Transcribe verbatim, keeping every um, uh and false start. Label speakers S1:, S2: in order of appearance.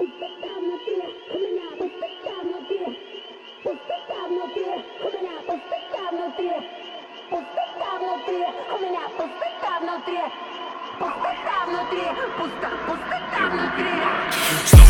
S1: Пустота внутри, у меня пустота внутри. Пустота внутри, у меня пустота внутри. Пустота внутри, у меня пустота внутри. Пустота внутри, пусто, пустота внутри.